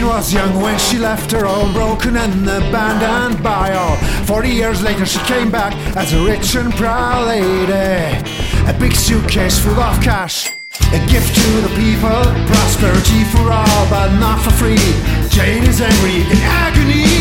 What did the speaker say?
was young when she left her home, broken and abandoned by all. 40 years later she came back as a rich and proud lady. A big suitcase full of cash, a gift to the people, prosperity for all, but not for free. Jane is angry in agony.